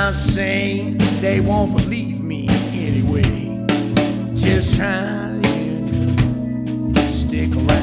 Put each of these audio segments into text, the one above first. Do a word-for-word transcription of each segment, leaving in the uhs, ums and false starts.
I say they won't believe me anyway. Just trying to stick around.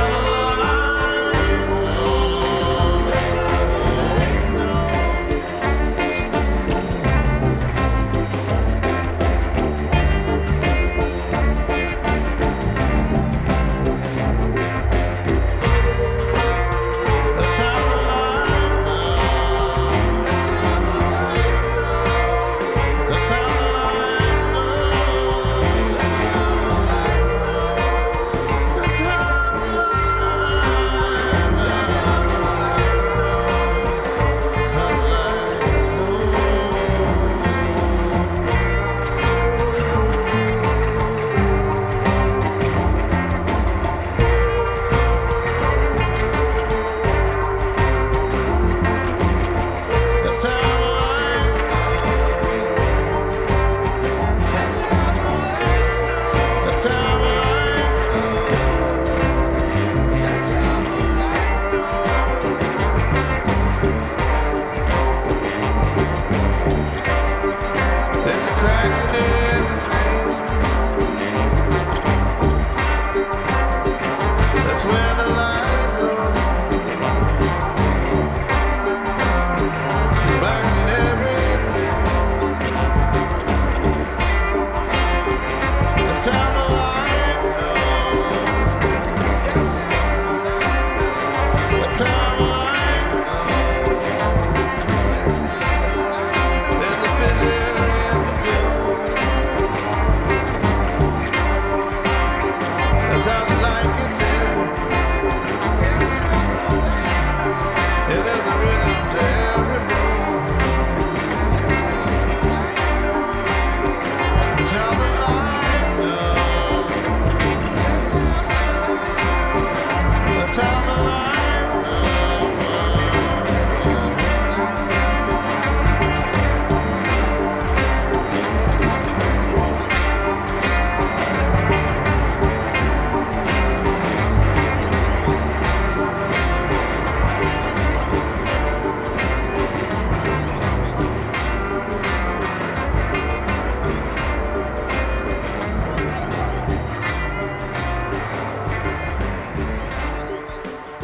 all I know. That's all I know.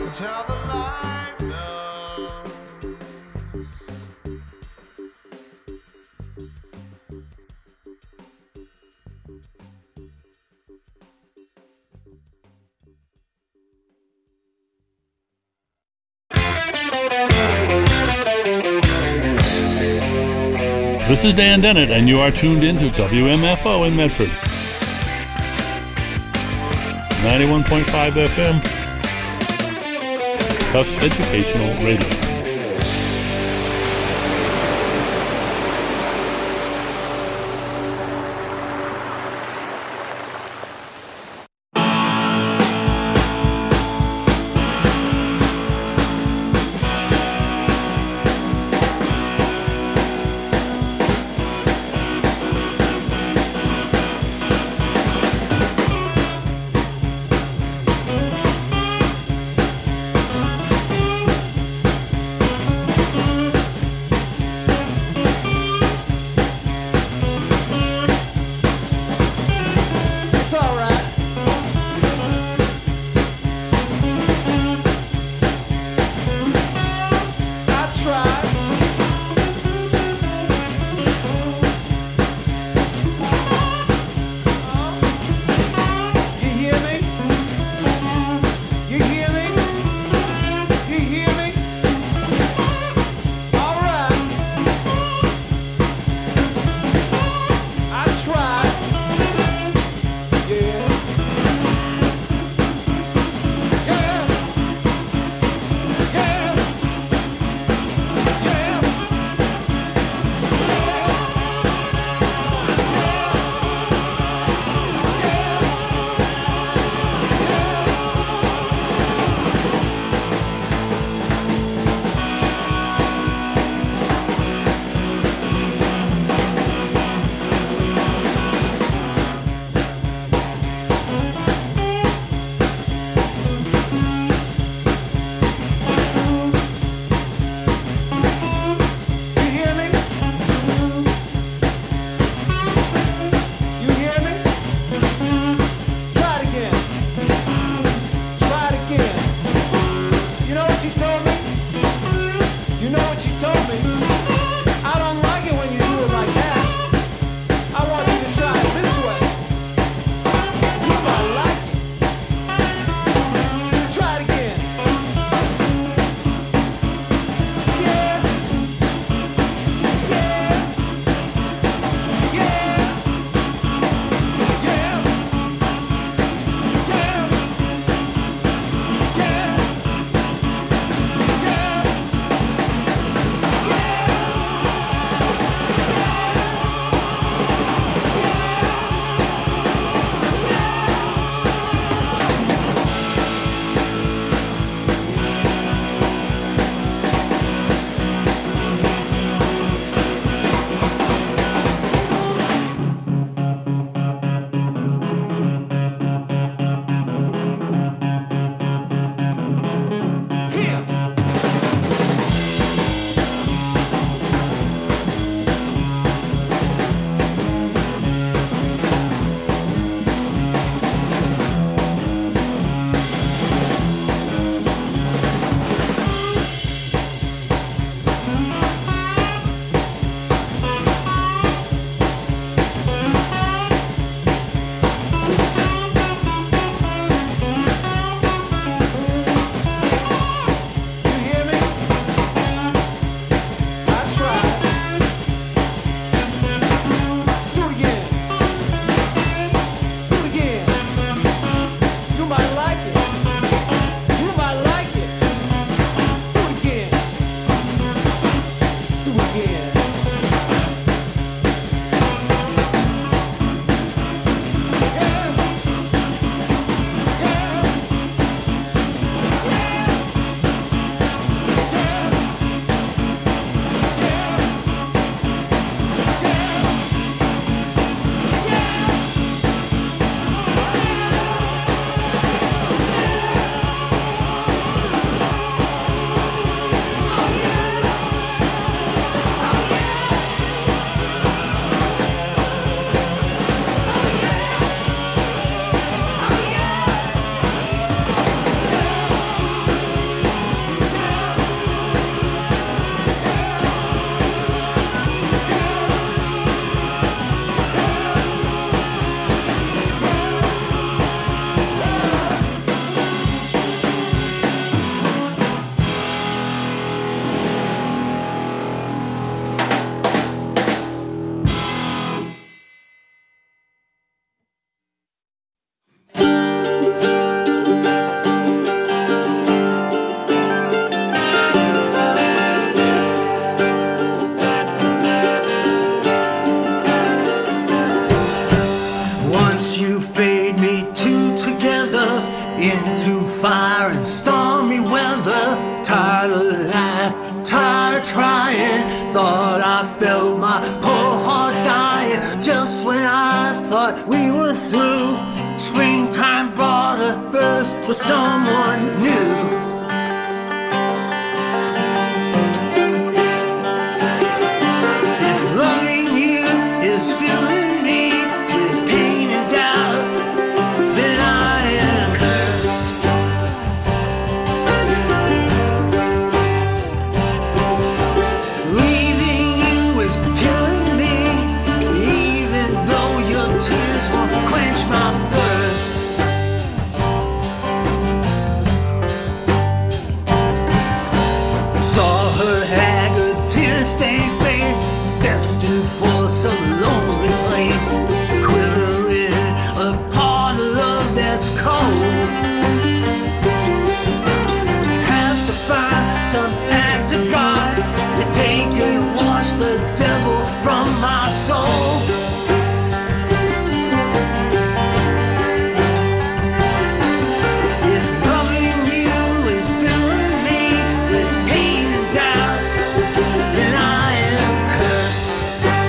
until the light knows. This is Dan Dennett, and you are tuned in to W M F O in Medford. ninety-one point five F M, Tufts Educational Radio. Yeah. out alive. Tired of trying, thought I felt my poor heart dying. Just when I thought we were through, springtime brought a verse for someone new. If loving you is filling me with pain and doubt, then I am cursed. Leaving you is killing me, even though your tears won't quench my thirst. Saw her haggard, tear-stained face, destined for some lonely place, quivering upon a love that's cold. Have to find some act of God to take and wash the devil from my soul. If loving you is filling me with pain and doubt, then I am cursed.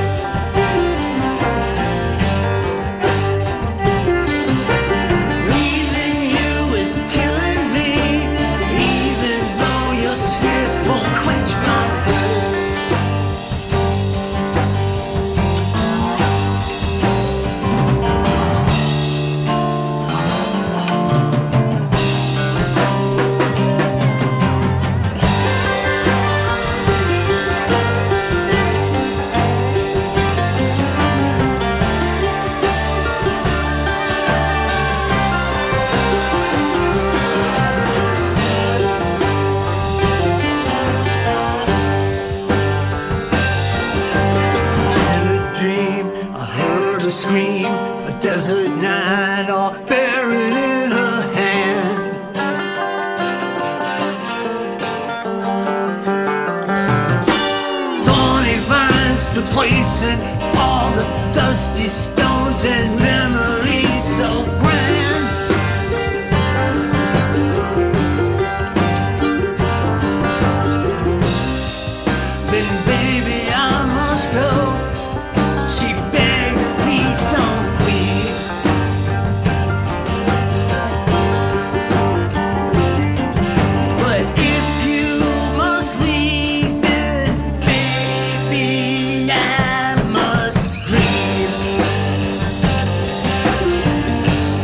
Leaving you is killing me, even though your tears won't quench my thirst. In a dream, I heard her scream, a desert night all buried in her hand. Thorny vines replacing all the dusty stones and memories so grand. Then baby I must go. She begged, please don't weep. But if you must leave, then baby I must grieve.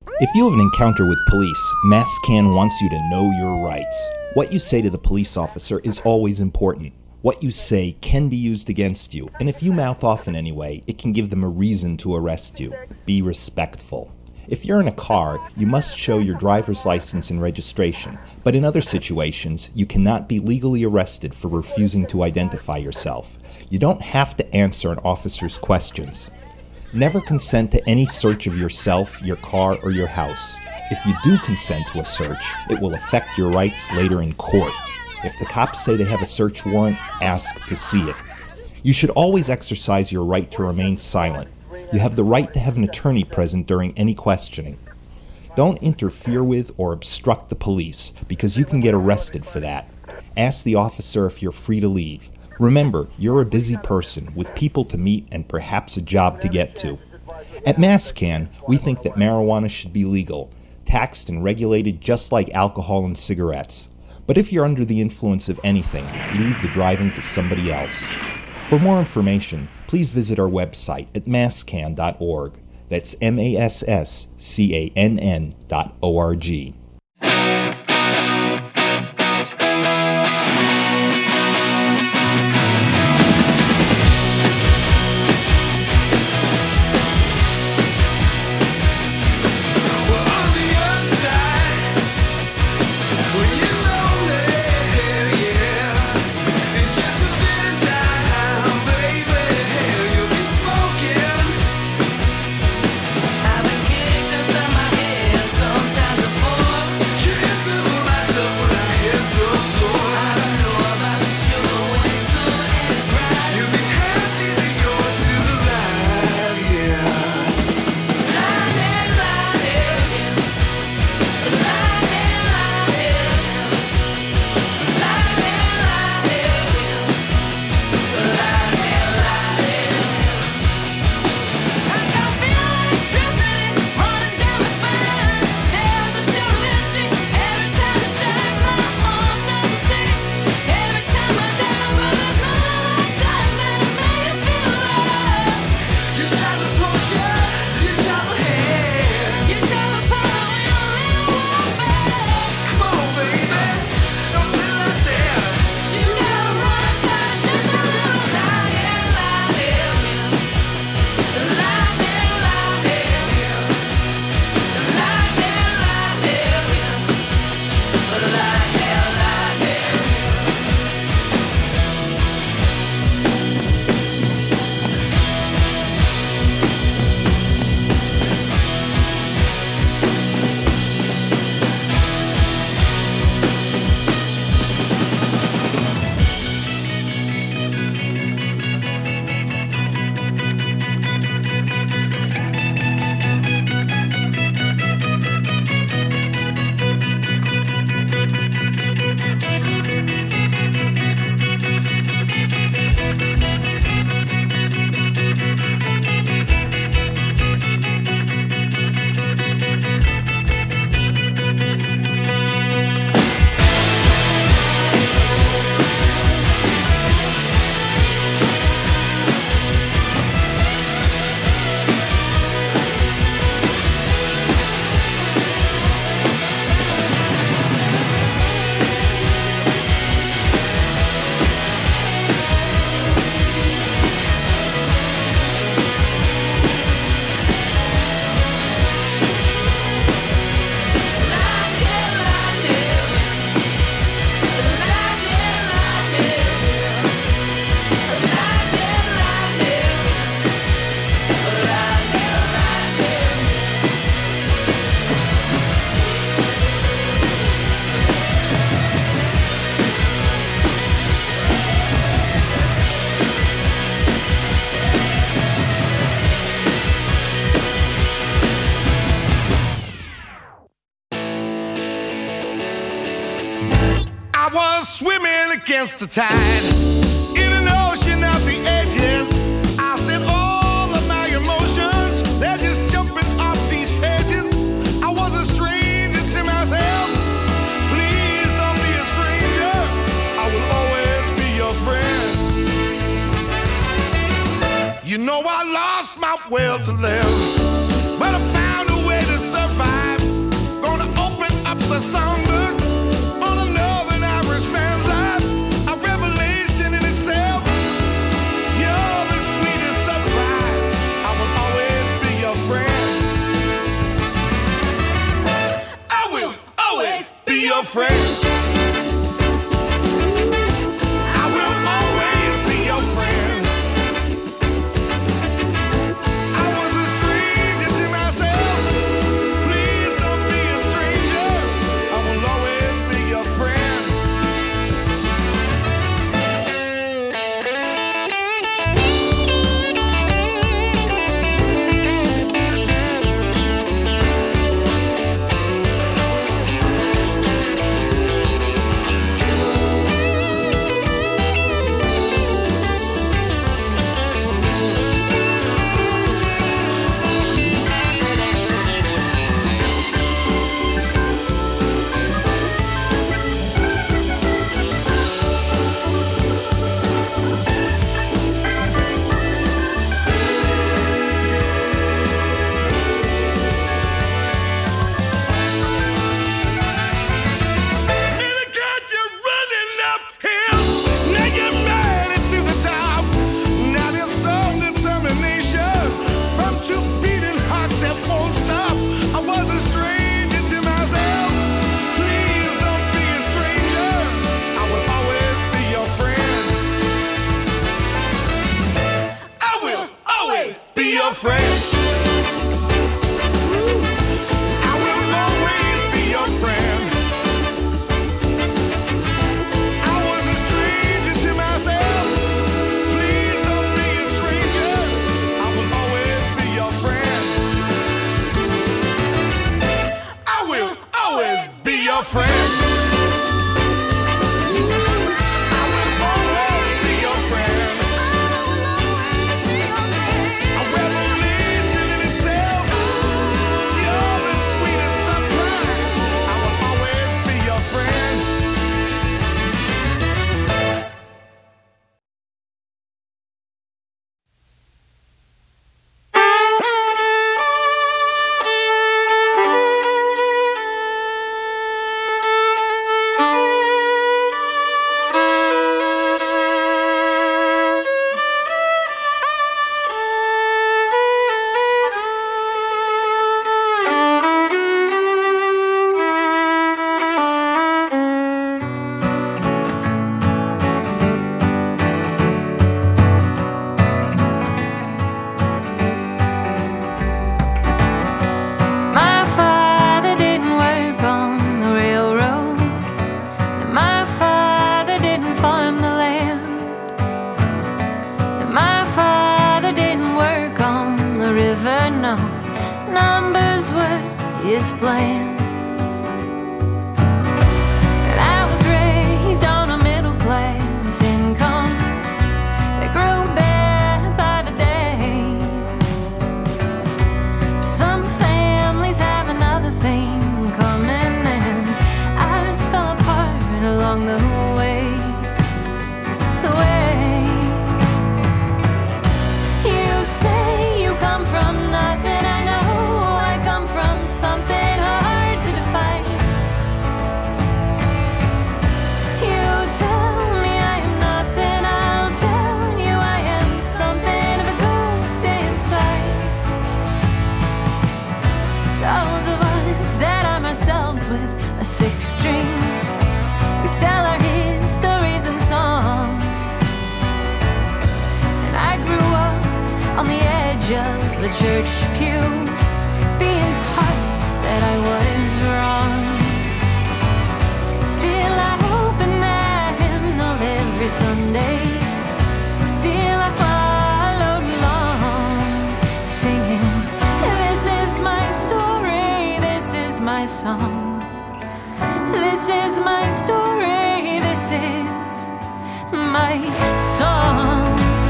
If you have an encounter with police, MassCan wants you to know your rights. What you say to the police officer is always important. What you say can be used against you, and if you mouth off in any way, it can give them a reason to arrest you. Be respectful. If you're in a car, you must show your driver's license and registration, but in other situations, you cannot be legally arrested for refusing to identify yourself. You don't have to answer an officer's questions. Never consent to any search of yourself, your car, or your house. If you do consent to a search, it will affect your rights later in court. If the cops say they have a search warrant, ask to see it. You should always exercise your right to remain silent. You have the right to have an attorney present during any questioning. Don't interfere with or obstruct the police, because you can get arrested for that. Ask the officer if you're free to leave. Remember, you're a busy person with people to meet and perhaps a job to get to. At MassCan, we think that marijuana should be legal, taxed and regulated just like alcohol and cigarettes. But if you're under the influence of anything, leave the driving to somebody else. For more information, please visit our website at masscan dot org. That's M A S S C A N N dot O R G. Against the tide, in an ocean of the edges, I said all of my emotions, they're just jumping off these pages. I was a stranger to myself. Please don't be a stranger. I will always be your friend. You know I lost my will to live, but I found a way to survive. friend. I will always be your friend. I was a stranger to myself. Please don't be a stranger. I will always be your friend. Friend. I will always be your friend. I was a stranger to myself. Please don't be a stranger. I will always be your friend. I will always be your friend. The church pew, being taught that I was wrong. Still I open that hymnal every Sunday. Still I followed along, singing, this is my story, this is my song. This is my story, this is my song.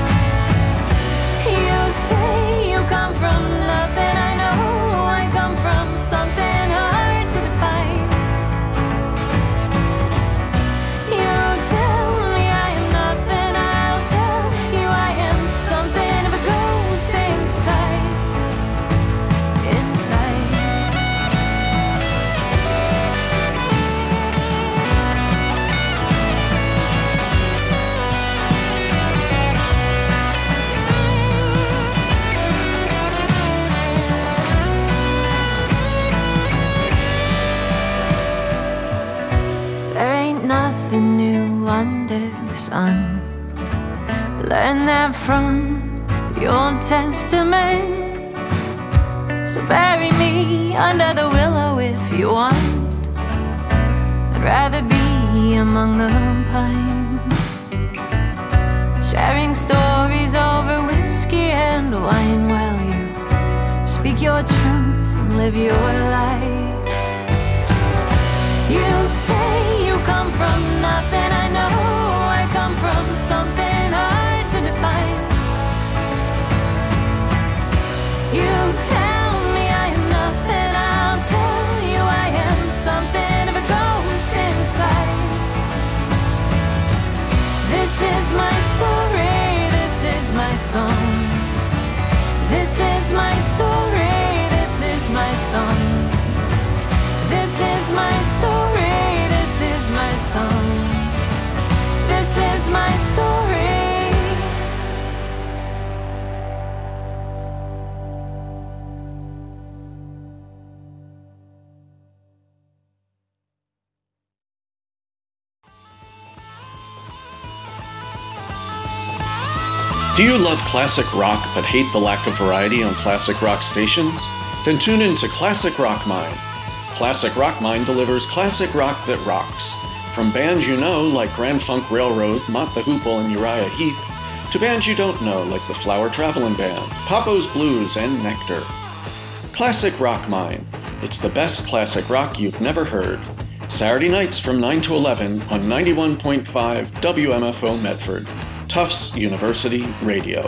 You say you come from nothing, I know I come from something hard to define. You tell me I am nothing, I'll tell you I am something of a ghost inside, inside. son. Learn that from the Old Testament. So bury me under the willow if you want. I'd rather be among the pines, sharing stories over whiskey and wine while you speak your truth and live your life. You say you come from nothing, I know I come from something hard to define. You tell me I am nothing, I'll tell you I am something of a ghost inside. This is my story, this is my song. This is my story, this is my song. This is my story, this is my song. This is my story. Do you love classic rock but hate the lack of variety on classic rock stations? Then tune in to Classic Rock Mine. Classic Rock Mine delivers classic rock that rocks. From bands you know like Grand Funk Railroad, Mott the Hoople, and Uriah Heep, to bands you don't know like the Flower Travelin' Band, Papo's Blues, and Nectar. Classic Rock Mine. It's the best classic rock you've never heard. Saturday nights from nine to eleven on ninety-one point five W M F O Medford. Tufts University Radio.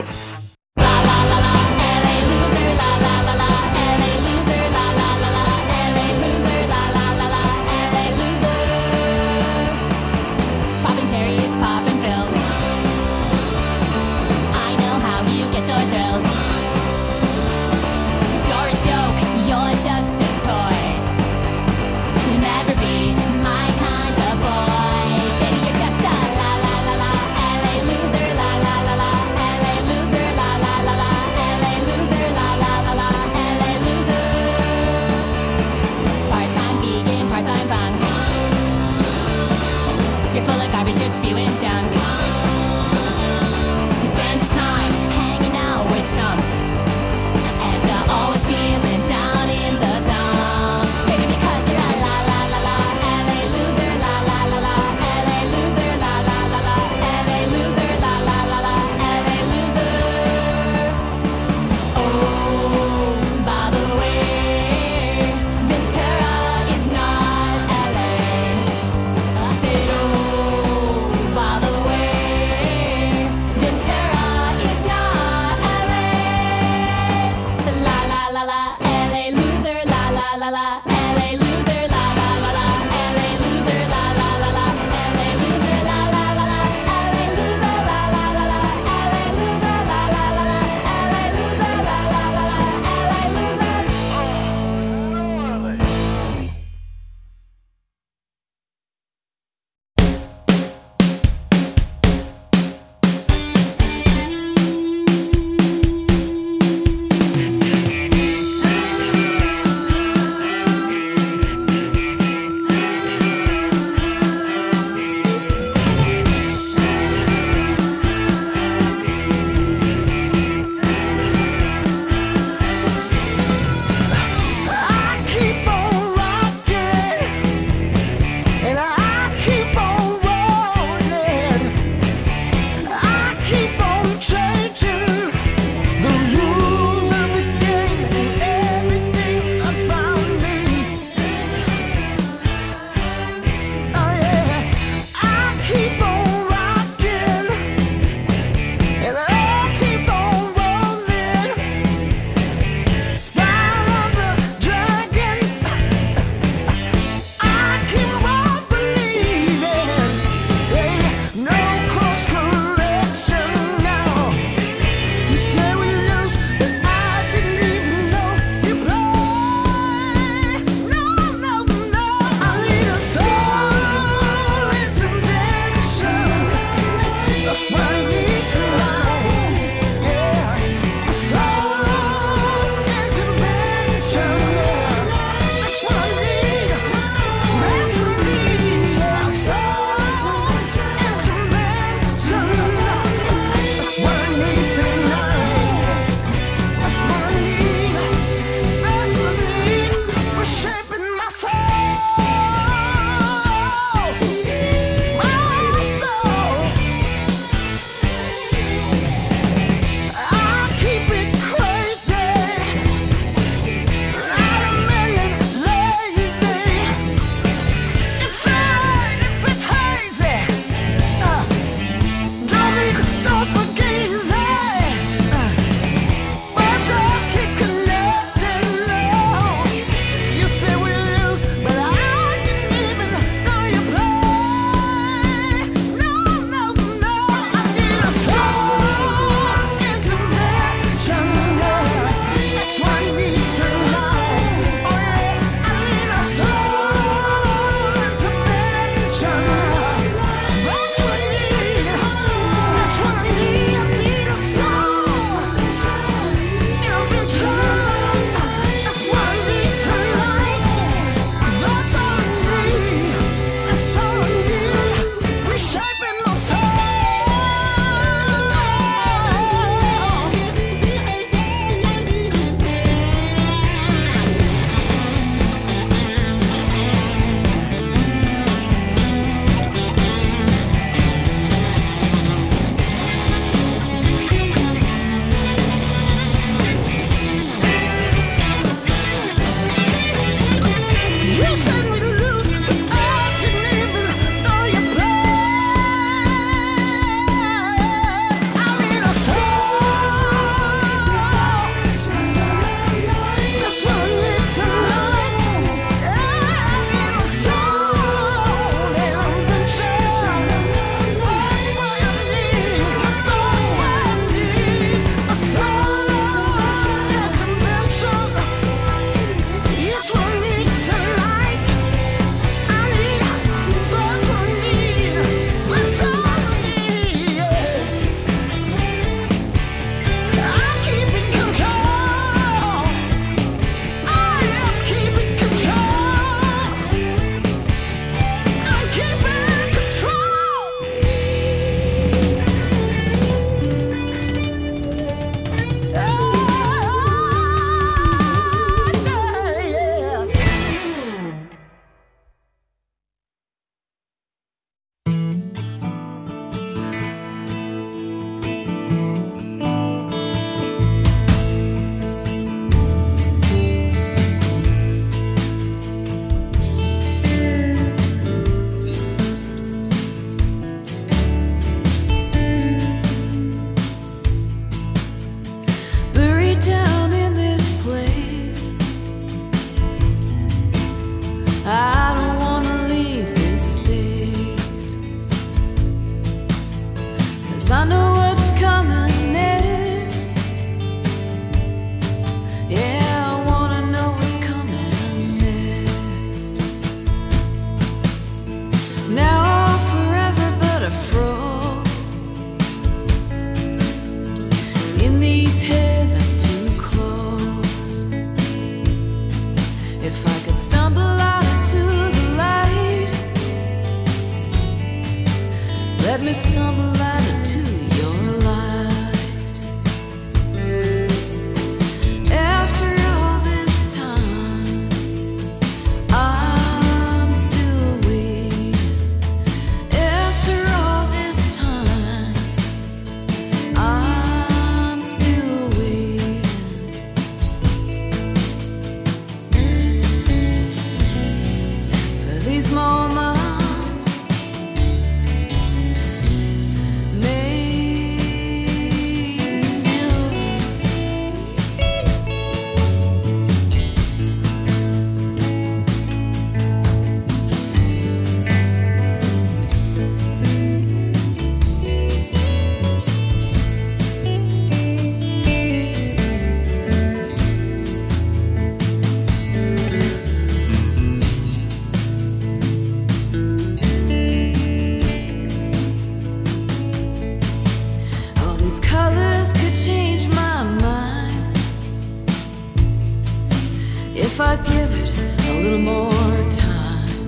if I give it a little more time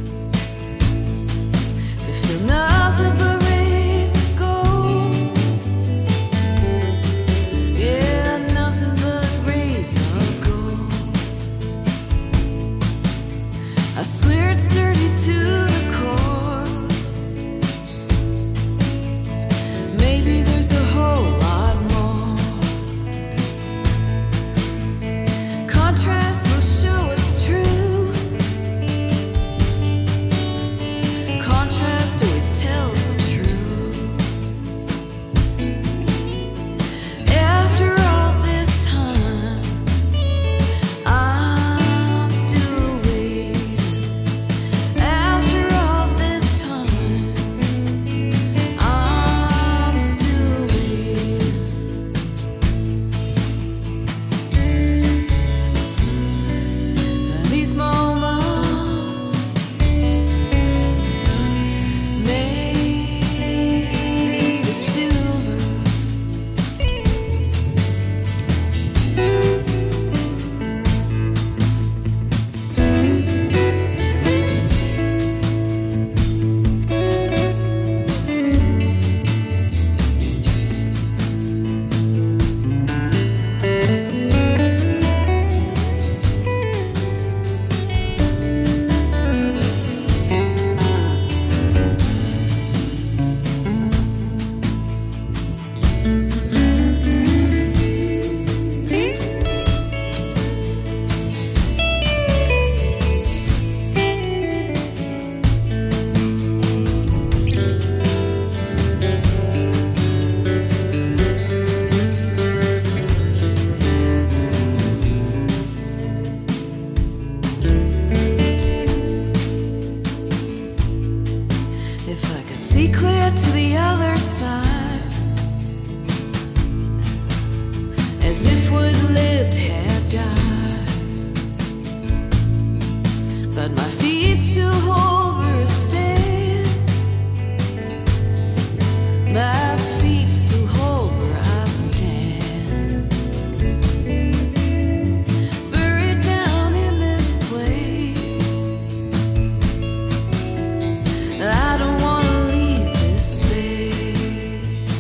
to feel nothing but rays of gold. Yeah, nothing but rays of gold. I swear it's dirty to the core. Maybe there's a whole lot more. Contrast will show it's true. Contrast always tells the truth. After all this time, I'm still waiting. After all this time, I'm still waiting for these moments made of silver. If I could see clear to the other side, as if what lived had died, but my feet still hold where I stand. My feet still hold where I stand. Buried down in this place, I don't wanna leave this space.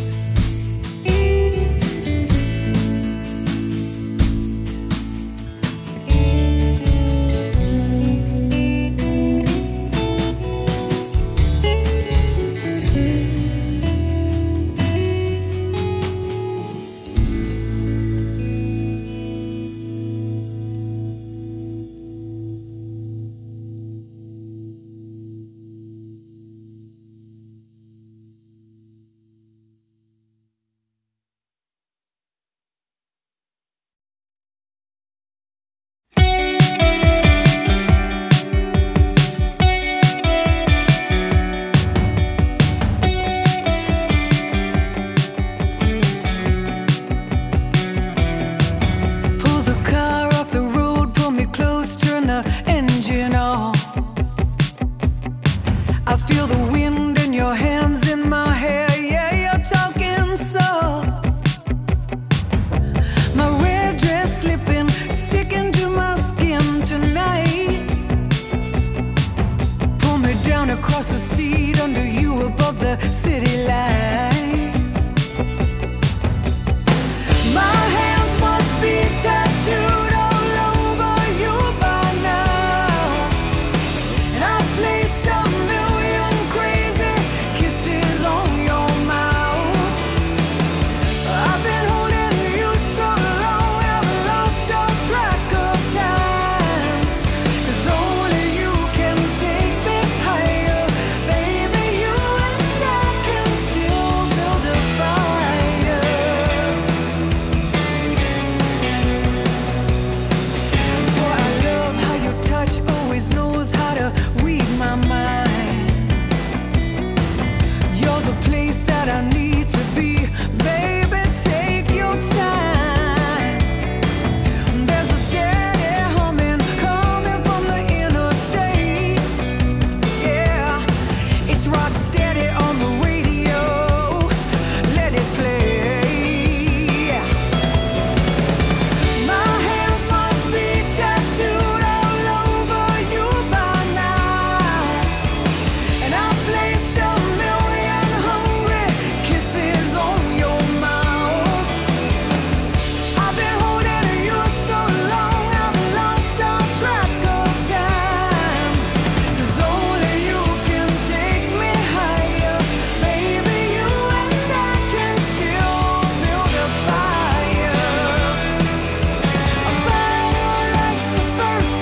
Pull the car off the road, pull me close, turn the